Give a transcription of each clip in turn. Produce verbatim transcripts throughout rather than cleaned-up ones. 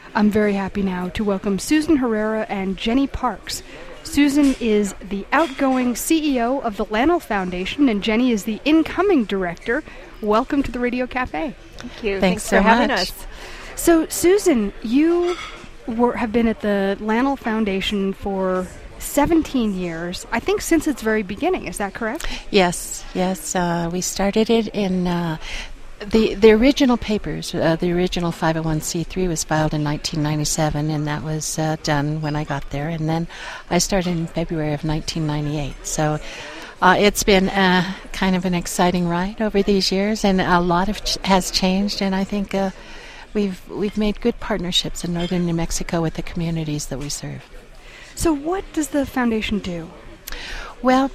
I'm very happy now to welcome Susan Herrera and Jenny Parks. Susan is the outgoing C E O of the Lanell Foundation, and Jenny is the incoming director. Welcome to the Radio Cafe. Thank you. Thanks, Thanks so for having much. us. So, Susan, you were, have been at the Lanell Foundation for seventeen years, I think since its very beginning. Is that correct? Yes, yes. Uh, we started it in uh, the the original papers. Uh, the original five oh one c three was filed in nineteen ninety-seven, and that was uh, done when I got there. And then I started in February of nineteen ninety-eight. So uh, it's been uh, kind of an exciting ride over these years, and a lot of ch- has changed. And I think uh, we've we've made good partnerships in northern New Mexico with the communities that we serve. So what does the foundation do? Well,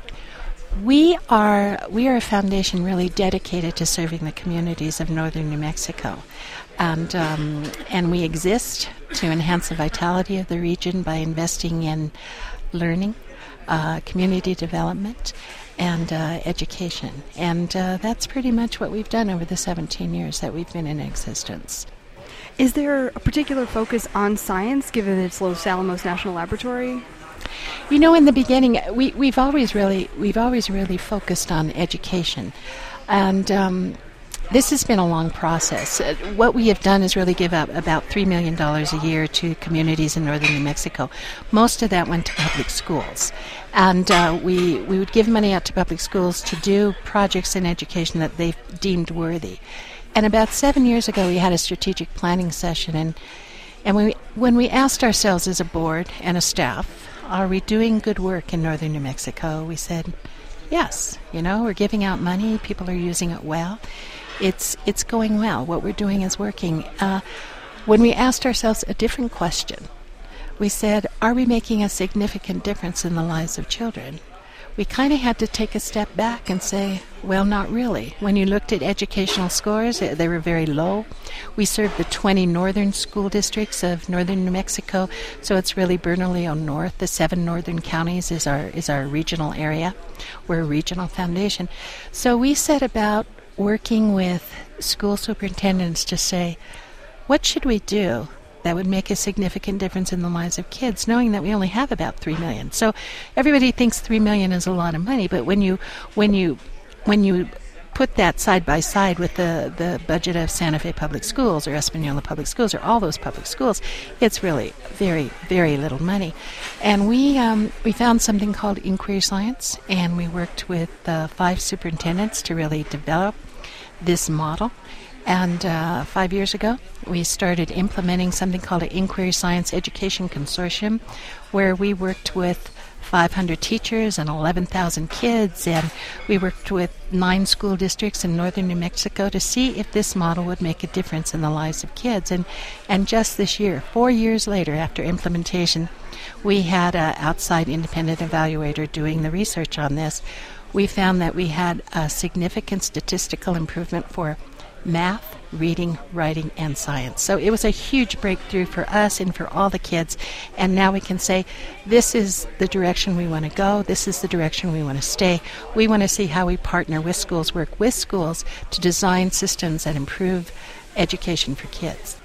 we are we are a foundation really dedicated to serving the communities of northern New Mexico, and um, and we exist to enhance the vitality of the region by investing in learning, uh, community development, and uh, education. And uh, that's pretty much what we've done over the seventeen years that we've been in existence. Is there a particular focus on science, given it's Los Alamos National Laboratory? You know, in the beginning, we, we've always really we've always really focused on education, and um, this has been a long process. Uh, what we have done is really give up about three million dollars a year to communities in northern New Mexico. Most of that went to public schools, and uh, we we would give money out to public schools to do projects in education that they deemed worthy. And about seven years ago, we had a strategic planning session, and and we, when we asked ourselves as a board and a staff, are we doing good work in northern New Mexico? We said, yes. You know, we're giving out money. People are using it well. It's it's going well. What we're doing is working. Uh, when we asked ourselves a different question, we said, are we making a significant difference in the lives of children? We kind of had to take a step back and say, well, not really. When you looked at educational scores, they were very low. We serve the twenty northern school districts of northern New Mexico, so it's really Bernalillo North. The seven northern counties is our is our regional area. We're a regional foundation. So we set about working with school superintendents to say, what should we do that would make a significant difference in the lives of kids, knowing that we only have about three million. So everybody thinks three million is a lot of money, but when you when you when you put that side by side with the, the budget of Santa Fe Public Schools or Espanola Public Schools or all those public schools, it's really very, very little money. And we um, we found something called Inquiry Science, and we worked with uh, five superintendents to really develop this model. And uh, five years ago, we started implementing something called an Inquiry Science Education Consortium, where we worked with five hundred teachers and eleven thousand kids, and we worked with nine school districts in northern New Mexico to see if this model would make a difference in the lives of kids. And, and just this year, four years later after implementation, we had an outside independent evaluator doing the research on this. We found that we had a significant statistical improvement for math, reading, writing, and science. So it was a huge breakthrough for us and for all the kids. And now we can say, this is the direction we want to go. This is the direction we want to stay. We want to see how we partner with schools, work with schools to design systems that improve education for kids.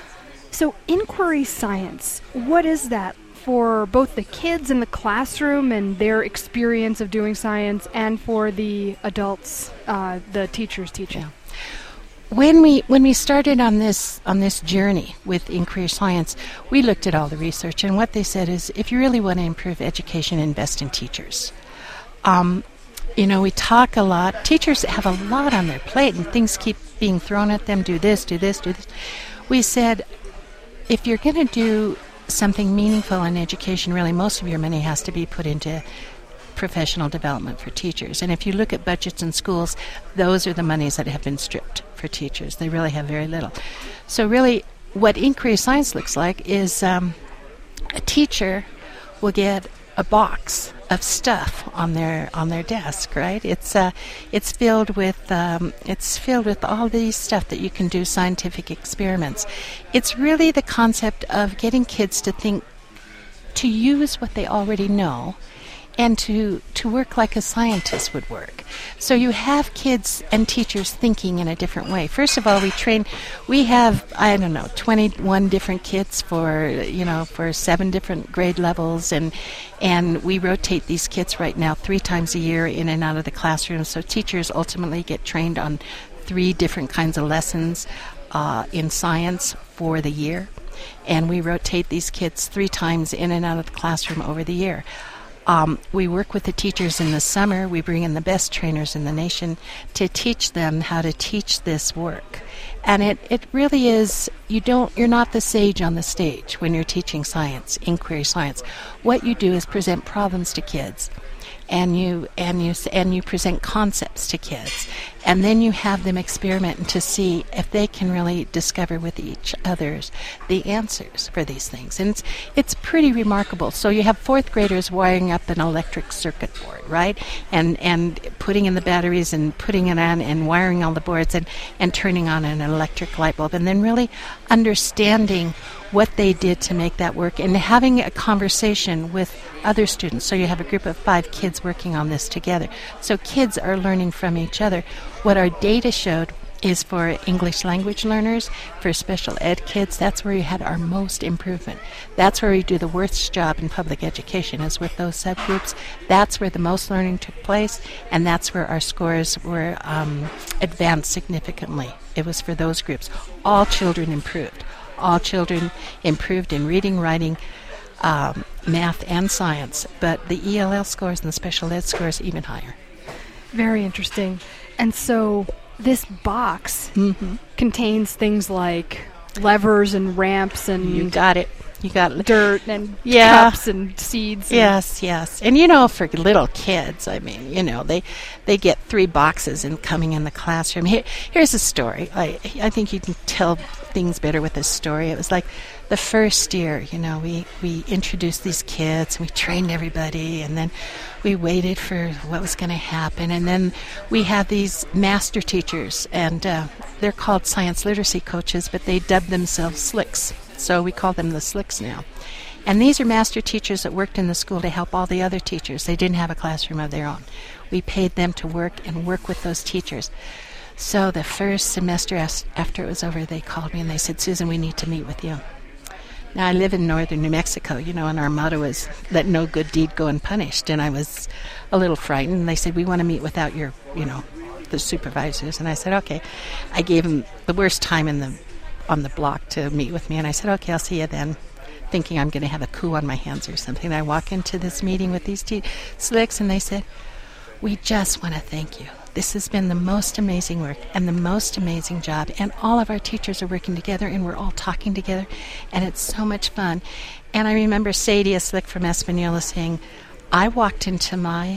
So inquiry science, what is that for both the kids in the classroom and their experience of doing science, and for the adults, uh, the teachers teaching? Yeah. When we when we started on this on this journey with Inquiry Science, we looked at all the research, and what they said is, if you really want to improve education, invest in teachers. Um, you know, we talk a lot. Teachers have a lot on their plate, and things keep being thrown at them. Do this, do this, do this. We said, if you're going to do something meaningful in education, really, most of your money has to be put into professional development for teachers. And if you look at budgets in schools, those are the monies that have been stripped for teachers. They really have very little. So really, what Inquiry Science looks like is um, a teacher will get a box of stuff on their on their desk, right? It's uh, it's filled with um, it's filled with all these stuff that you can do scientific experiments. It's really the concept of getting kids to think, to use what they already know and to, to work like a scientist would work. So you have kids and teachers thinking in a different way. First of all, we train, we have, I don't know, twenty-one different kits for, you know, for seven different grade levels, and and we rotate these kits right now three times a year in and out of the classroom. So teachers ultimately get trained on three different kinds of lessons uh, in science for the year. And we rotate these kids three times in and out of the classroom over the year. Um, we work with the teachers in the summer. We bring in the best trainers in the nation to teach them how to teach this work. And it, it really is, you don't, you're not the sage on the stage when you're teaching science, inquiry science. What you do is present problems to kids. And you and you and you present concepts to kids, and then you have them experiment to see if they can really discover with each others the answers for these things. And it's it's pretty remarkable. So you have fourth graders wiring up an electric circuit board, right? And and putting in the batteries and putting it on and wiring all the boards and, and turning on an electric light bulb, and then really understanding what they did to make that work and having a conversation with other students. So you have a group of five kids working on this together. So kids are learning from each other. What our data showed is for English language learners, for special ed kids, that's where we had our most improvement. That's where we do the worst job in public education, is with those subgroups. That's where the most learning took place, and that's where our scores were um, advanced significantly. It was for those groups. All children improved. All children improved in reading, writing, um, math, and science, but the E L L scores and the special ed scores even higher. Very interesting. And so this box Mm-hmm. contains things like levers and ramps and You got it. You got it. dirt and Yeah. cups and seeds. Yes, yes. And you know, for little kids, I mean, you know, they they get three boxes and coming in the classroom. Here, here's a story. I I think you can tell things better with this story. It was like the first year, you know, we, we introduced these kids, and we trained everybody, and then we waited for what was going to happen. And then we had these master teachers, and uh, they're called science literacy coaches, but they dubbed themselves SLICs. So we call them the SLICs now. And these are master teachers that worked in the school to help all the other teachers. They didn't have a classroom of their own. We paid them to work and work with those teachers. So the first semester as- after it was over, they called me and they said, "Susan, we need to meet with you." Now, I live in northern New Mexico, you know, and our motto is, "Let no good deed go unpunished." And I was a little frightened. And they said, "We want to meet without your, you know, the supervisors." And I said, "Okay." I gave them the worst time in the on the block to meet with me. And I said, "Okay, I'll see you then," thinking I'm going to have a coup on my hands or something. I walk into this meeting with these te- SLICs, and they said, "We just want to thank you. This has been the most amazing work and the most amazing job, and all of our teachers are working together, and we're all talking together, and it's so much fun." And I remember Sadie, a SLIC from Espanola, saying, "I walked into my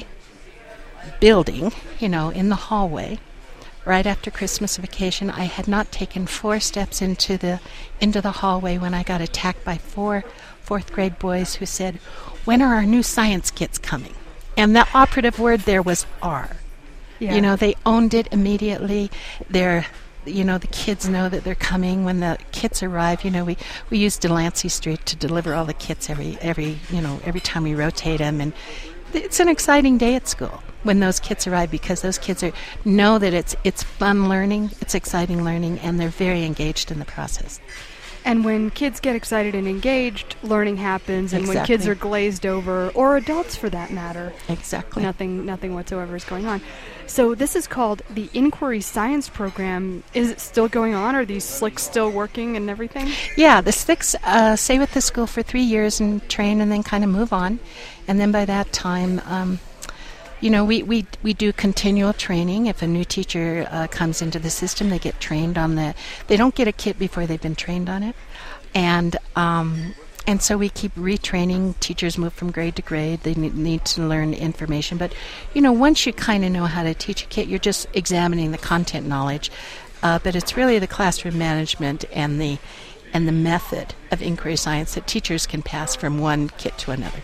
building, you know, in the hallway, right after Christmas vacation. I had not taken four steps into the into the hallway when I got attacked by four fourth grade boys who said, 'When are our new science kits coming?'" And the operative word there was R. Yeah. You know, they owned it immediately. They're, you know, the kids know that they're coming when the kits arrive. You know, we, we use Delancey Street to deliver all the kits every, every, you know, every time we rotate them. And it's an exciting day at school when those kits arrive, because those kids are know that it's it's fun learning, it's exciting learning, and they're very engaged in the process. And when kids get excited and engaged, learning happens. And when Exactly. kids are glazed over, or adults for that matter, Exactly. nothing nothing whatsoever is going on. So this is called the Inquiry Science Program. Is it still going on? Are these SLICs still working and everything? Yeah, the SLICs uh, stay with the school for three years and train, and then kind of move on. And then by that time, um, you know, we, we, we do continual training. If a new teacher uh, comes into the system, they get trained on the... They don't get a kit before they've been trained on it. And um, and so we keep retraining. Teachers move from grade to grade. They ne- need to learn information. But, you know, once you kind of know how to teach a kit, you're just examining the content knowledge. Uh, but it's really the classroom management and the and the method of inquiry science that teachers can pass from one kit to another.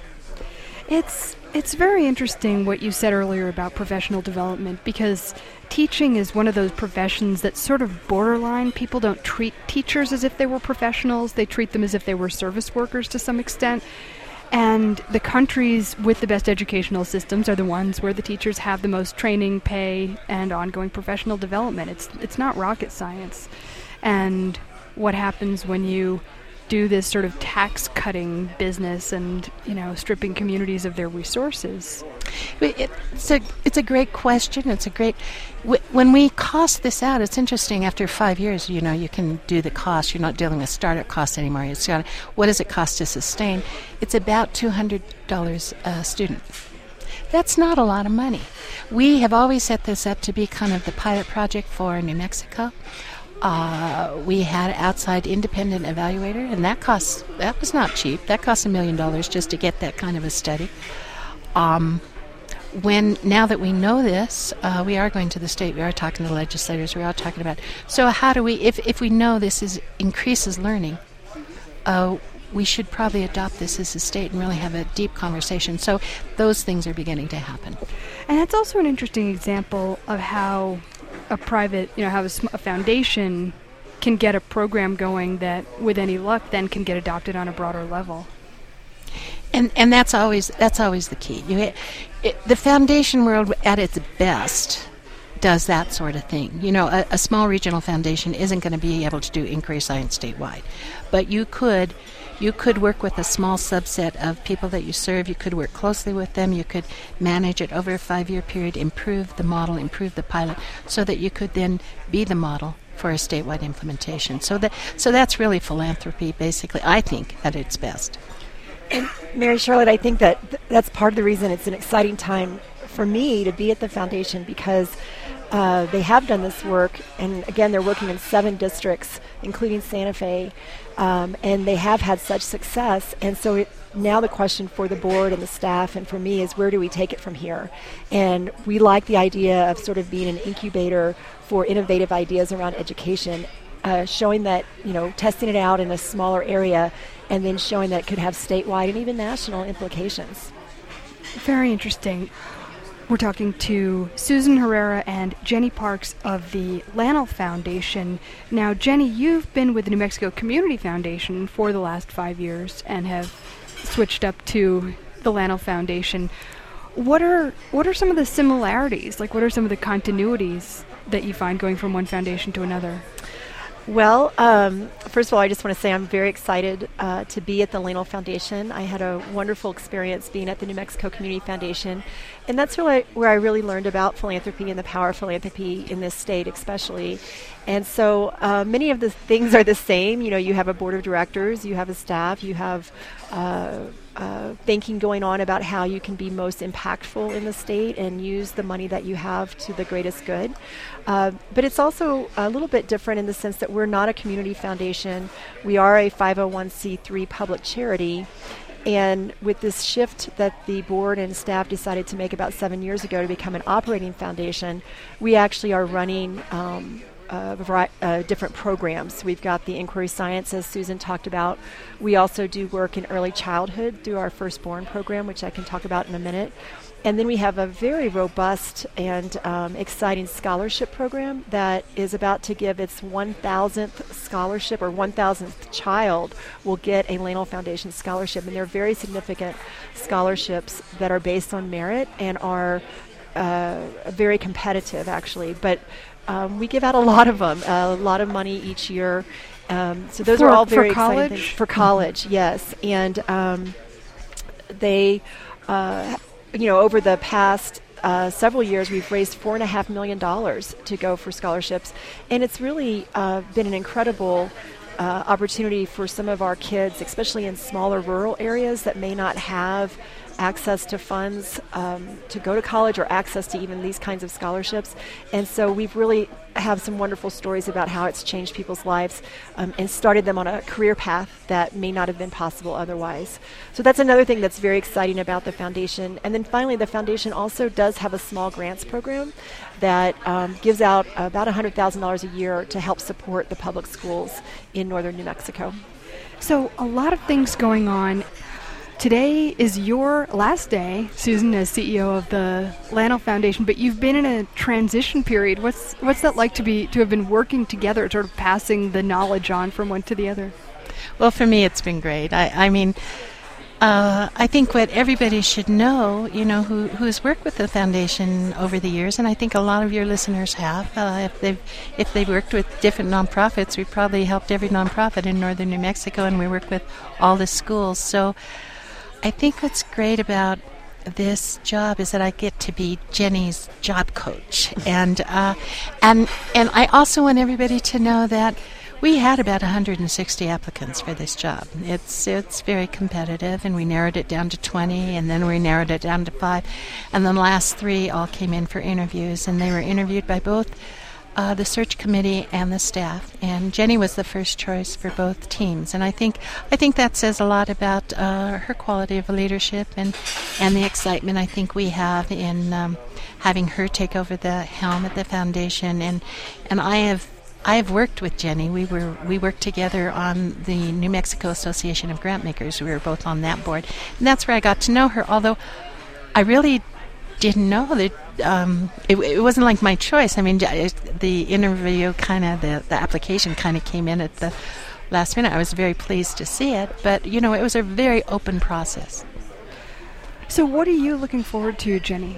It's it's very interesting what you said earlier about professional development, because teaching is one of those professions that's sort of borderline. People don't treat teachers as if they were professionals. They treat them as if they were service workers to some extent. And the countries with the best educational systems are the ones where the teachers have the most training, pay, and ongoing professional development. It's it's not rocket science. And what happens when you do this sort of tax-cutting business and, you know, stripping communities of their resources? It's a it's a great question. It's a great when we cost this out. It's interesting. After five years, you know, you can do the cost. You're not dealing with startup costs anymore. It's got what does it cost to sustain? It's about two hundred dollars a student. That's not a lot of money. We have always set this up to be kind of the pilot project for New Mexico. Uh, we had an outside independent evaluator, and that costs that was not cheap. That cost a million dollars just to get that kind of a study. Um, when now that we know this, uh, we are going to the state. We are talking to legislators. We are talking about. So how do we, if if we know this is increases learning, uh, we should probably adopt this as a state and really have a deep conversation. So those things are beginning to happen. And that's also an interesting example of how a private, you know, how a, sm- a foundation can get a program going that, with any luck, then can get adopted on a broader level. And and that's always that's always the key. You, it, it, the foundation world at its best does that sort of thing. You know, a, a small regional foundation isn't going to be able to do inquiry science statewide, but you could. You could work with a small subset of people that you serve. You could work closely with them. You could manage it over a five-year period, improve the model, improve the pilot, so that you could then be the model for a statewide implementation. So that so that's really philanthropy, basically, I think, at its best. And Mary Charlotte, I think that th- that's part of the reason it's an exciting time for me to be at the foundation, because uh, they have done this work, and again, they're working in seven districts, including Santa Fe, um, and they have had such success. And so it, now the question for the board and the staff and for me is, where do we take it from here? And we like the idea of sort of being an incubator for innovative ideas around education, uh, showing that, you know, testing it out in a smaller area and then showing that it could have statewide and even national implications. Very interesting. We're talking to Susan Herrera and Jenny Parks of the Lanell Foundation. Now, Jenny, you've been with the New Mexico Community Foundation for the last five years and have switched up to the Lanell Foundation. What are what are some of the similarities? Like, what are some of the continuities that you find going from one foundation to another? Well, um, first of all, I just want to say I'm very excited uh, to be at the Lanell Foundation. I had a wonderful experience being at the New Mexico Community Foundation, and that's really where I really learned about philanthropy and the power of philanthropy in this state especially. And so uh, many of the things are the same. You know, you have a board of directors, you have a staff, you have uh, uh, thinking going on about how you can be most impactful in the state and use the money that you have to the greatest good. Uh, but it's also a little bit different in the sense that we're not a community foundation. We are a five oh one c three public charity. And with this shift that the board and staff decided to make about seven years ago to become an operating foundation, we actually are running um, uh, vari- uh, different programs. We've got the inquiry science, as Susan talked about. We also do work in early childhood through our Firstborn program, which I can talk about in a minute. And then we have a very robust and um, exciting scholarship program that is about to give its one thousandth scholarship, or one thousandth child will get a Lanell Foundation scholarship. And they're very significant scholarships that are based on merit and are uh, very competitive, actually. But um, we give out a lot of them, a lot of money each year. Um, so those for, are all for very college? exciting things. For college, mm-hmm. Yes. And um, they... Uh, You know, over the past uh, several years, we've raised four and a half million dollars to go for scholarships, and it's really uh, been an incredible uh, opportunity for some of our kids, especially in smaller rural areas that may not have access to funds um, to go to college or access to even these kinds of scholarships. And so we've really have some wonderful stories about how it's changed people's lives um, and started them on a career path that may not have been possible otherwise. So that's another thing that's very exciting about the foundation. And then finally, the foundation also does have a small grants program that um, gives out about one hundred thousand dollars a year to help support the public schools in northern New Mexico. So a lot of things going on. Today is your last day, Susan, as C E O of the Lanell Foundation, but you've been in a transition period. What's what's that like to be to have been working together, sort of passing the knowledge on from one to the other? Well, for me, it's been great. I, I mean, Uh, I think what everybody should know, you know, who who has worked with the foundation over the years, and I think a lot of your listeners have. Uh, if they've if they've worked with different nonprofits, we've probably helped every nonprofit in northern New Mexico, and we work with all the schools. So, I think what's great about this job is that I get to be Jenny's job coach, and uh, and and I also want everybody to know that we had about one hundred sixty applicants for this job. It's it's very competitive, and we narrowed it down to twenty, and then we narrowed it down to five, and the last three all came in for interviews, and they were interviewed by both uh, the search committee and the staff. And Jenny was the first choice for both teams, and I think I think that says a lot about uh, her quality of leadership and and the excitement I think we have in um, having her take over the helm at the foundation. And and I have. I've worked with Jenny. We were we worked together on the New Mexico Association of Grantmakers. We were both on that board, and that's where I got to know her. Although I really didn't know that um, it, it wasn't like my choice. I mean, the interview kind of the, the application kind of came in at the last minute. I was very pleased to see it, but you know, it was a very open process. So, what are you looking forward to, Jenny?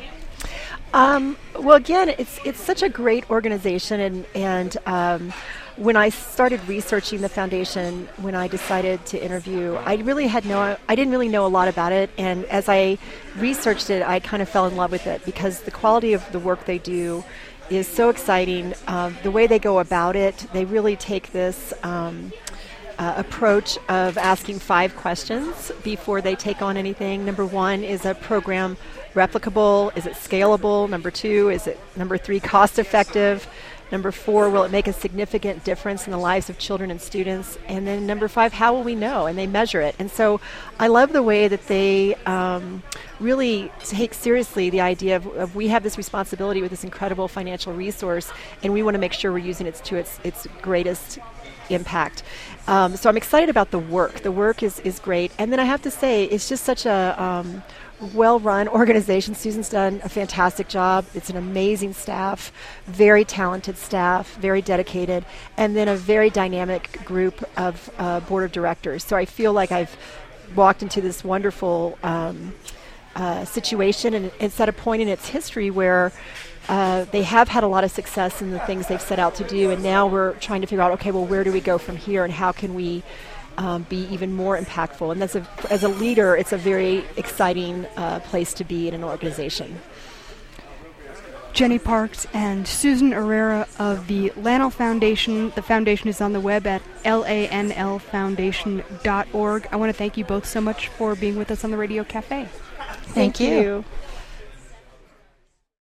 Um, well, again, it's it's such a great organization, and and um, when I started researching the foundation, when I decided to interview, I really had no, I didn't really know a lot about it, and as I researched it, I kind of fell in love with it because the quality of the work they do is so exciting. Um, the way they go about it, they really take this Um, Uh, approach of asking five questions before they take on anything. Number one, is a program replicable? Is it scalable? Number two, is it, number three, cost effective? Number four, will it make a significant difference in the lives of children and students? And then number five, how will we know? And they measure it. And so I love the way that they um, really take seriously the idea of, of we have this responsibility with this incredible financial resource, and we want to make sure we're using it to its, its greatest impact. Um, so I'm excited about the work. The work is, is great. And then I have to say, it's just such a um, well-run organization. Susan's done a fantastic job. It's an amazing staff, very talented staff, very dedicated, and then a very dynamic group of uh, board of directors. So I feel like I've walked into this wonderful um, uh, situation, and it's at a point in its history where Uh, they have had a lot of success in the things they've set out to do, and now we're trying to figure out, okay, well, where do we go from here, and how can we um, be even more impactful? And that's a, as a leader, it's a very exciting uh, place to be in an organization. Jenny Parks and Susan Herrera of the Lanell Foundation. The foundation is on the web at lanl foundation dot org. I want to thank you both so much for being with us on the Radio Cafe. Thank, thank you. you.